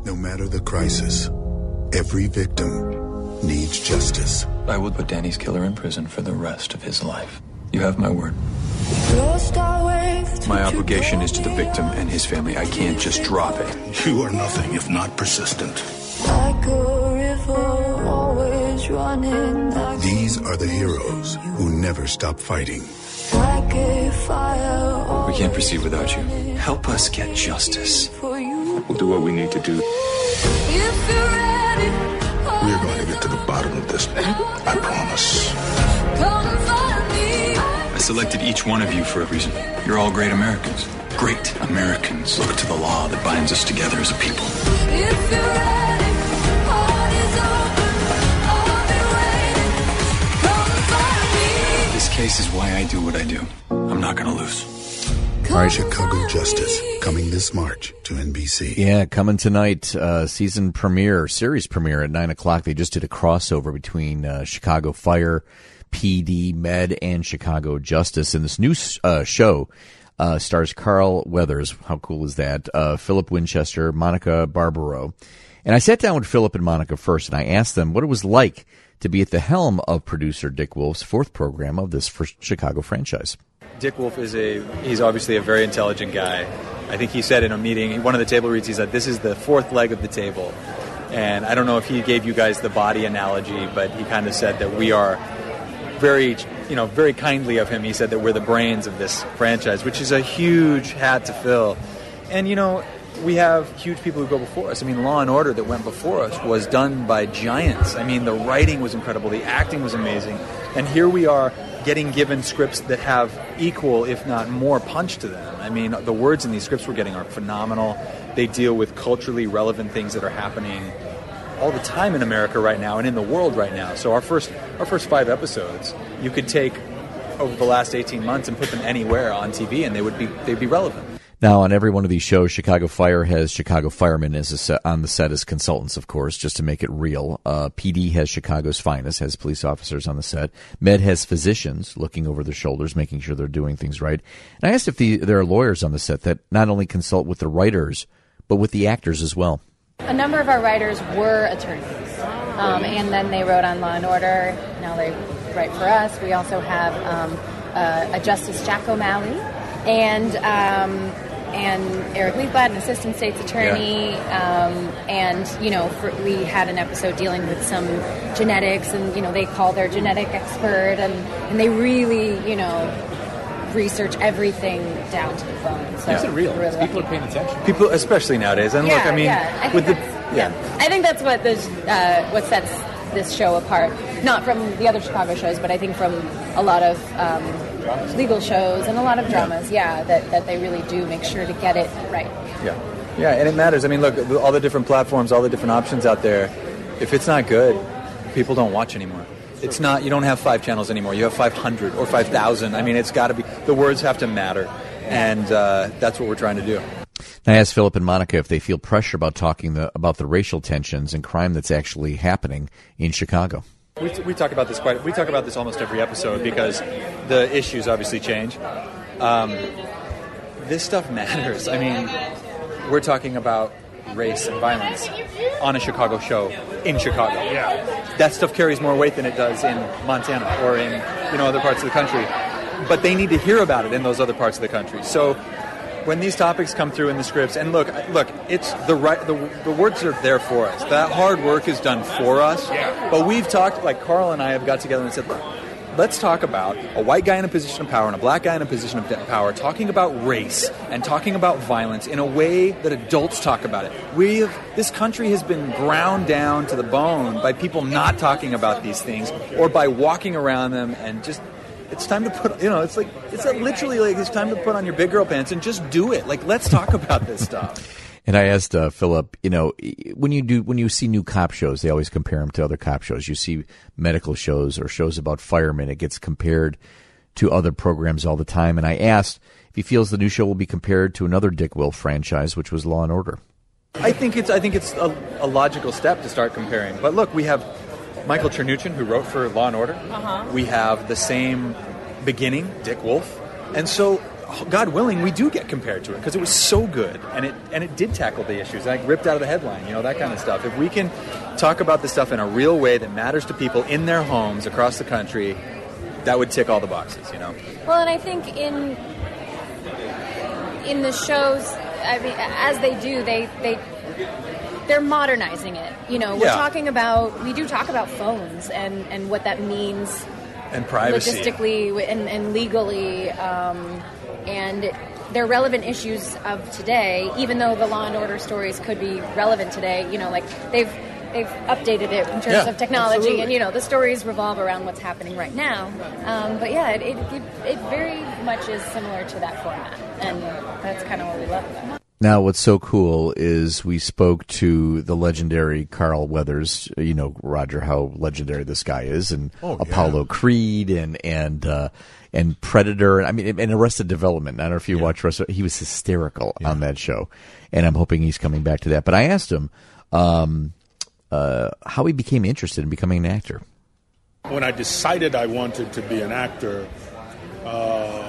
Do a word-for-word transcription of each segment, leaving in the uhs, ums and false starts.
No matter the crisis, every victim needs justice. I will put Danny's killer in prison for the rest of his life. You have my word. My obligation is to the victim and his family. I can't just drop it. You are nothing if not persistent. Like a river, always running. Like These are the heroes who never stop fighting. like a fire. We can't proceed without you. Help us get justice. For you. We'll do what we need to do. If you're ready, We're going to get to the bottom of this. I promise. come find me. I selected each one of you for a reason. You're all great Americans. Great Americans. Look to the law that binds us together as a people. If you're ready, heart is open. I'll be waiting. Come find me. This case is why I do what I do. I'm not going to lose. All right, Chicago Justice, coming this March to N B C. Yeah, coming tonight, uh, season premiere, series premiere at nine o'clock. They just did a crossover between uh, Chicago Fire, P D, Med, and Chicago Justice. And this new uh, show uh, stars Carl Weathers. How cool is that? Uh, Philip Winchester, Monica Barbaro. And I sat down with Philip and Monica first, and I asked them what it was like to be at the helm of producer Dick Wolf's fourth program of this first Chicago franchise. Dick Wolf is a, he's obviously a very intelligent guy. I think he said in a meeting, one of the table reads, he said, this is the fourth leg of the table. And I don't know if he gave you guys the body analogy, but he kind of said that we are very, you know, very kindly of him. He said that we're the brains of this franchise, which is a huge hat to fill. And, you know, we have huge people who go before us. I mean, Law and Order that went before us was done by giants. I mean, the writing was incredible. The acting was amazing. And here we are getting given scripts that have equal, if not more, punch to them. I mean, the words in these scripts we're getting are phenomenal. They deal with culturally relevant things that are happening all the time in America right now and in the world right now. So our first our first five episodes, you could take over the last eighteen months and put them anywhere on T V, and they would be they'd be relevant. Now, on every one of these shows, Chicago Fire has Chicago firemen as a set, on the set as consultants, of course, just to make it real. Uh, P D has Chicago's finest, has police officers on the set. Med has physicians looking over their shoulders, making sure they're doing things right. And I asked if the, there are lawyers on the set that not only consult with the writers, but with the actors as well. A number of our writers were attorneys, um, and then they wrote on Law and Order. Now they write for us. We also have um, uh, a Justice Jack O'Malley and um, and Eric Leafblad, an assistant state's attorney. Yeah. Um, and you know, for, we had an episode dealing with some genetics, and you know, they call their genetic expert, and, and they really, you know, research everything down to the bone. So Is it real? really People lucky. are paying attention. People, especially nowadays. And yeah, look, I mean, yeah. I think with the that's, yeah. I think that's what this, uh, what sets this show apart. Not from the other Chicago shows, but I think from a lot of um, legal shows and a lot of dramas. Yeah, that, that they really do make sure to get it right. Yeah, yeah, and it matters. I mean, look, all the different platforms, all the different options out there. If it's not good, people don't watch anymore. It's not. You don't have five channels anymore. You have five hundred or five thousand. I mean, it's got to be. The words have to matter, and uh, that's what we're trying to do. I asked Philip and Monica if they feel pressure about talking the, about the racial tensions and crime that's actually happening in Chicago. We, we talk about this quite. We talk about this almost every episode because the issues obviously change. Um, this stuff matters. I mean, we're talking about race and violence on a Chicago show in Chicago. Yeah. That stuff carries more weight than it does in Montana or in, you know, other parts of the country. But they need to hear about it in those other parts of the country. So when these topics come through in the scripts, and look, look, it's the right, the, the words are there for us. That hard work is done for us. Yeah. But we've talked, like Carl and I have got together and said, look, let's talk about a white guy in a position of power and a black guy in a position of power talking about race and talking about violence in a way that adults talk about it. We have, this country has been ground down to the bone by people not talking about these things or by walking around them and just, it's time to put, you know, it's like, it's literally like it's time to put on your big girl pants and just do it. Like, let's talk about this stuff. And I asked uh, Philip, you know, when you do when you see new cop shows, they always compare them to other cop shows. You see medical shows or shows about firemen, it gets compared to other programs all the time. And I asked if he feels the new show will be compared to another Dick Wolf franchise, which was Law and Order. I think it's I think it's a, a logical step to start comparing. But look, we have Michael Chernuchin, who wrote for Law and Order. Uh-huh. We have the same beginning, Dick Wolf. And so God willing, we do get compared to it because it was so good and it and it did tackle the issues, like ripped out of the headline, you know, that kind of stuff. If we can talk about this stuff in a real way that matters to people in their homes across the country, that would tick all the boxes, you know. Well, and I think in in the shows, I mean, as they do, they they they're modernizing it. You know, we're Yeah. talking about we do talk about phones and and what that means. And privacy. Logistically and, and legally, um, and they're relevant issues of today. Even though the Law and Order stories could be relevant today, you know, like they've they've updated it in terms Yeah, of technology, absolutely. and you know, the stories revolve around what's happening right now. Um, but yeah, it, it it it very much is similar to that format, and that's kind of what we love about it. Now, what's so cool is we spoke to the legendary Carl Weathers. You know, Roger, how legendary this guy is, and Oh, yeah. Apollo Creed, and and uh, and Predator. I mean, and Arrested Development. I don't know if you watch Arrested. He was hysterical on that show, and I'm hoping he's coming back to that. But I asked him um, uh, how he became interested in becoming an actor. When I decided I wanted to be an actor, uh,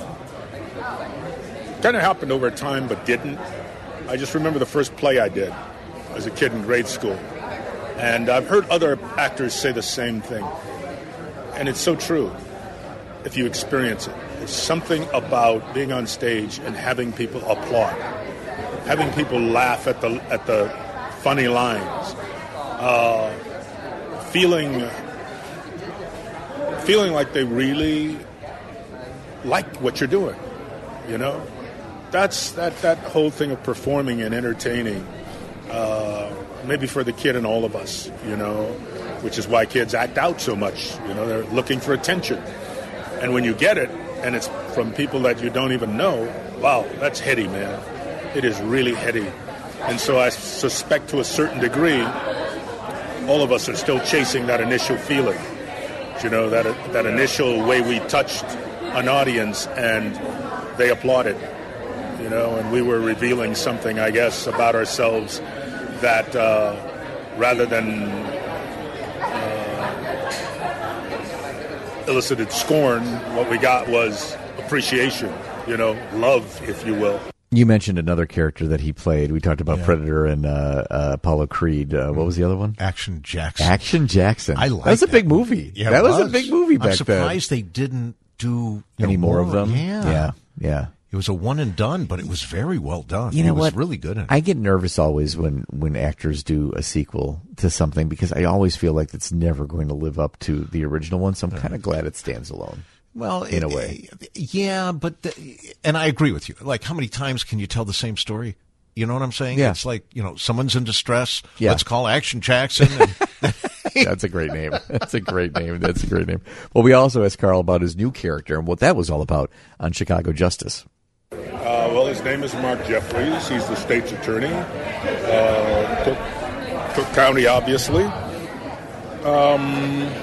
kind of happened over time, but didn't. I just remember the first play I did as a kid in grade school. And I've heard other actors say the same thing. And it's so true if you experience it. There's something about being on stage and having people applaud, having people laugh at the at the funny lines, uh, feeling feeling like they really like what you're doing, you know? That's that, that whole thing of performing and entertaining, uh, maybe for the kid in all of us, you know, which is why kids act out so much. You know, they're looking for attention. And when you get it, and it's from people that you don't even know, wow, that's heady, man. It is really heady. And so I suspect to a certain degree, all of us are still chasing that initial feeling. You know, that that initial way we touched an audience and they applauded. You know, and we were revealing something, I guess, about ourselves that uh, rather than uh, elicited scorn, what we got was appreciation, you know, love, if you will. You mentioned another character that he played. We talked about Yeah. Predator and uh, uh, Apollo Creed. Uh, what was the other one? Action Jackson. Action Jackson. I like that was a that big movie. Yeah, that it was. a big movie back I'm surprised they didn't do you then. Any know, more of them? Yeah. yeah, yeah. It was a one and done, but it was very well done. You know it was what? really good. In it. I get nervous always when, when actors do a sequel to something because I always feel like it's never going to live up to the original one. So I'm kind of glad it stands alone. Well, in it- a way. yeah, but the, and I agree with you. Like, how many times can you tell the same story? You know what I'm saying? Yeah. It's like, you know, someone's in distress. Yeah. Let's call Action Jackson. And, That's a great name. That's a great name. That's a great name. Well, we also asked Carl about his new character and what that was all about on Chicago Justice. Uh, well, his name is Mark Jeffries. He's the state's attorney. Uh, Cook, Cook County, obviously. Um,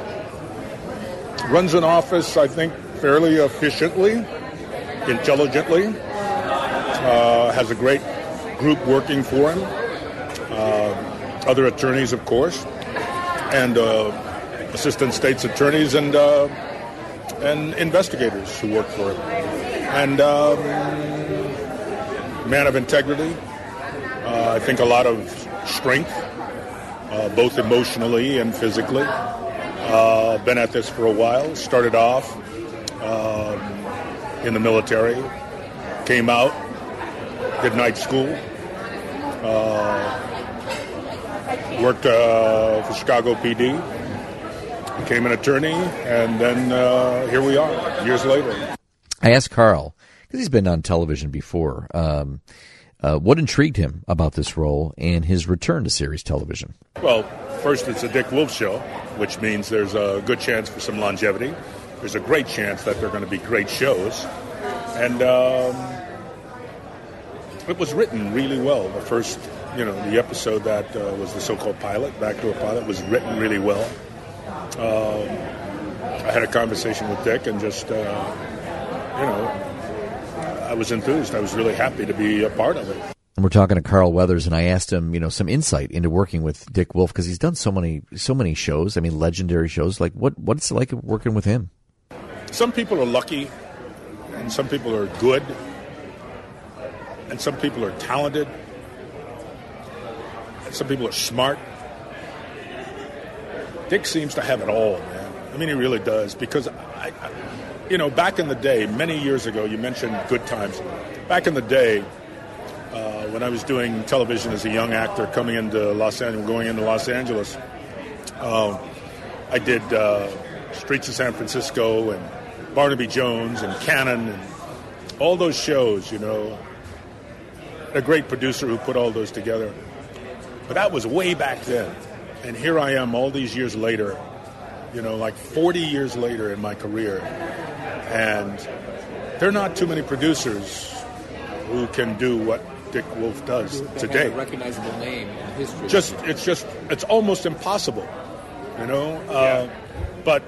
runs an office, I think, fairly efficiently, intelligently. Uh, has a great group working for him. Uh, other attorneys, of course, and uh, assistant state's attorneys and uh, and investigators who work for him. And um, man of integrity. Uh, I think a lot of strength, uh, both emotionally and physically. Uh, been at this for a while. Started off um, in the military. Came out. Did night school. Uh, worked uh, for Chicago P D. Became an attorney. And then uh, here we are, years later. I asked Carl, because he's been on television before, um, uh, what intrigued him about this role and his return to series television. Well, first it's a Dick Wolf show, which means there's a good chance for some longevity. There's a great chance that they're going to be great shows. And um, it was written really well. The first, you know, the episode that uh, was the so-called pilot, Backdoor Pilot, was written really well. Um, I had a conversation with Dick and just... Uh, You know, I was enthused. I was really happy to be a part of it. And we're talking to Carl Weathers, and I asked him, you know, some insight into working with Dick Wolf because he's done so many, so many shows. I mean, legendary shows. Like, what, what's it like working with him? Some people are lucky, and some people are good, and some people are talented, and some people are smart. Dick seems to have it all, man. I mean, he really does. Because, I, I, you know, back in the day, many years ago, you mentioned Good Times. Back in the day, uh, when I was doing television as a young actor, coming into Los Angeles, going into Los Angeles, uh, I did uh, Streets of San Francisco and Barnaby Jones and Cannon and all those shows, you know. A great producer who put all those together. But that was way back then. And here I am all these years later, you know, like forty years later in my career. And there are not too many producers who can do what Dick Wolf does That today. Have a recognizable name in history. Just, it's just, it's almost impossible, you know. Uh, but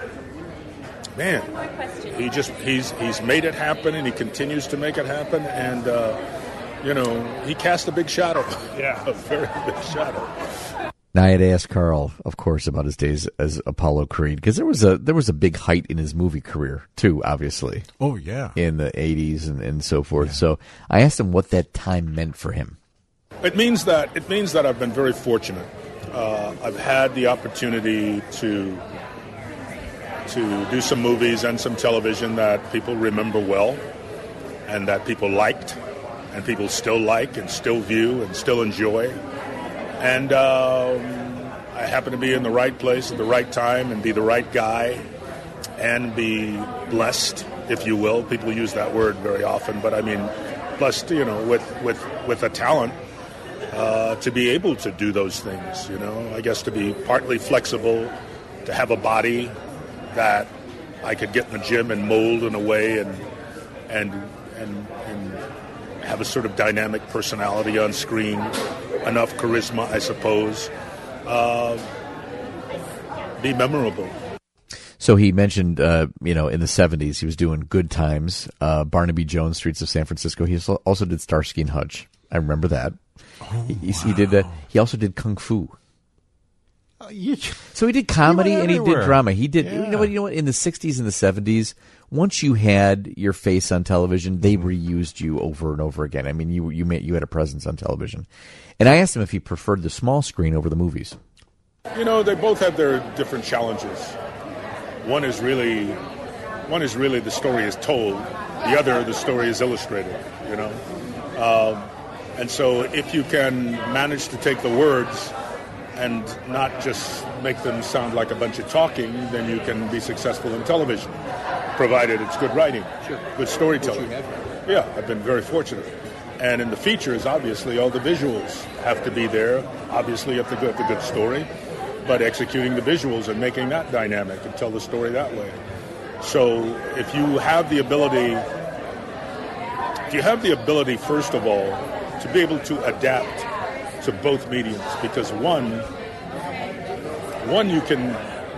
man, he just, he's, he's made it happen, and he continues to make it happen. And, uh, you know, he cast a big shadow. Yeah, a very big shadow. Now, I had asked Carl, of course, about his days as Apollo Creed, because there was a there was a big height in his movie career too, obviously. Oh yeah, in the eighties and, and so forth. Yeah. So I asked him what that time meant for him. It means that it means that I've been very fortunate. Uh, I've had the opportunity to to do some movies and some television that people remember well, and that people liked, and people still like, and still view, and still enjoy. And um, I happen to be in the right place at the right time and be the right guy and be blessed, if you will. People use that word very often, but I mean blessed, you know, with, with, with a talent uh, to be able to do those things, you know. I guess to be partly flexible, to have a body that I could get in the gym and mold in a way and and and, and have a sort of dynamic personality on screen. Enough charisma, I suppose, uh, be memorable. So he mentioned, uh, you know, in the seventies, he was doing Good Times, uh, Barnaby Jones, Streets of San Francisco. He also did Starsky and Hutch. I remember that. Oh, he, wow. he did that. He also did Kung Fu. Uh, you, so he did comedy he and he everywhere. did drama. He did, yeah. you know what, you know what, in the sixties and the seventies, once you had your face on television, they reused you over and over again. I mean, you you made, you had a presence on television. And I asked him if he preferred the small screen over the movies. You know, they both have their different challenges. One is really, one is really the story is told. The other, the story is illustrated. You know, um, and so if you can manage to take the words and not just make them sound like a bunch of talking, then you can be successful in television, provided it's good writing, sure. good storytelling. Yeah, I've been very fortunate. And in the features, obviously, all the visuals have to be there. Obviously, you have to go with the good story, but executing the visuals and making that dynamic and tell the story that way. So if you have the ability, if you have the ability, first of all, to be able to adapt to both mediums, because one, one you can,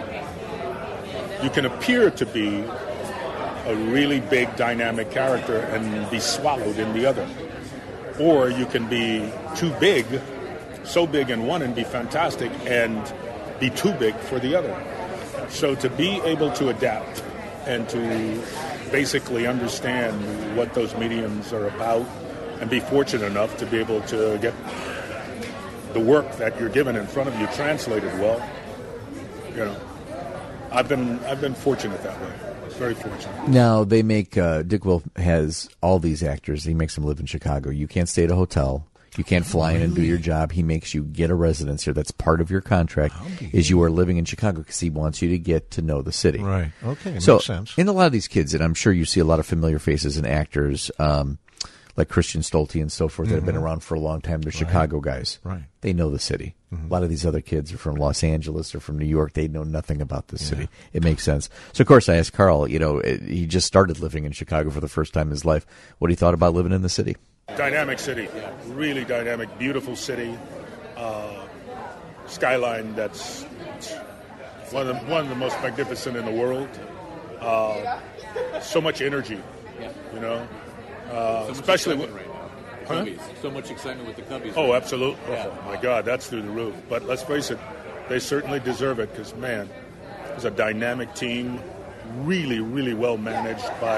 you can appear to be a really big dynamic character and be swallowed in the other. Or you can be too big, so big in one and be fantastic, and be too big for the other. So to be able to adapt and to basically understand what those mediums are about and be fortunate enough to be able to get the work that you're given in front of you translated well, you know, I've been I've been fortunate that way. Very fortunate. Now, they make, uh, Dick Wolf has all these actors. He makes them live in Chicago. You can't stay at a hotel. You can't fly in and do your job. He makes you get a residence here. That's part of your contract, is you are living in Chicago because he wants you to get to know the city. Right. Okay. It so, makes sense. in a lot of these kids, and I'm sure you see a lot of familiar faces and actors, um, like Christian Stolte and so forth, mm-hmm. that have been around for a long time. They're right. Chicago guys. Right. They know the city. Mm-hmm. A lot of these other kids are from Los Angeles or from New York. They know nothing about the city. Yeah. It makes sense. So, of course, I asked Carl, you know, it, he just started living in Chicago for the first time in his life, what he thought about living in the city. Dynamic city. Really dynamic, beautiful city. Uh, skyline that's one of, the, one of the most magnificent in the world. Uh, so much energy, you know. Uh, so especially with right now. Huh? Cubbies. So much excitement with the Cubbies. Oh, right absolutely. Yeah. Oh, my God, that's through the roof. But let's face it, they certainly deserve it because, man, it's a dynamic team, really, really well managed by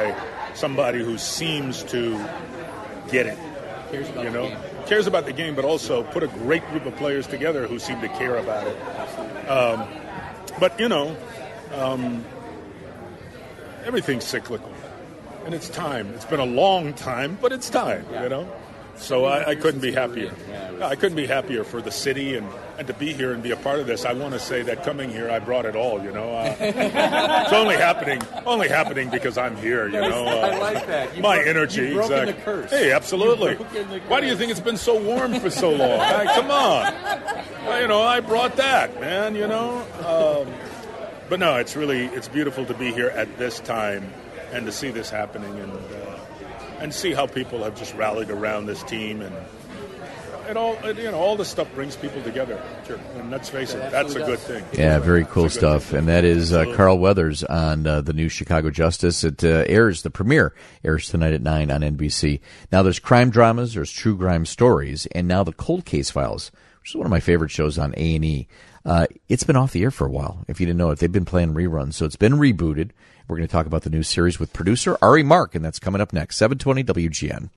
somebody who seems to get it. Cares about You the know, game. cares about the game, but also put a great group of players together who seem to care about it. Um, but you know, um, everything's cyclical, and it's time. It's been a long time, but it's time. You know. So I, I couldn't be happier. I couldn't be happier for the city and, and to be here and be a part of this. I want to say that coming here, I brought it all. You know, uh, it's only happening, only happening because I'm here. You know, uh, I like that. You my broke- energy, you've broken exactly. the curse. Hey, absolutely. You've broken the Why do you think it's been so warm for so long? Hey, come on. Well, you know, I brought that, man. You know, um, but no, it's really it's beautiful to be here at this time and to see this happening and. Uh, And see how people have just rallied around this team, and it all you know, all this stuff brings people together. Sure. And let's face it, that's a good thing. Yeah, very cool That's a good stuff. thing. And that is uh, Absolutely. Carl Weathers on uh, the new Chicago Justice. It uh, airs, the premiere airs tonight at nine on N B C. Now there's crime dramas, there's true crime stories, and now the Cold Case Files, which is one of my favorite shows on A and E. Uh, it's been off the air for a while, if you didn't know it. They've been playing reruns, so it's been rebooted. We're going to talk about the new series with producer Ari Mark, and that's coming up next, seven twenty W G N.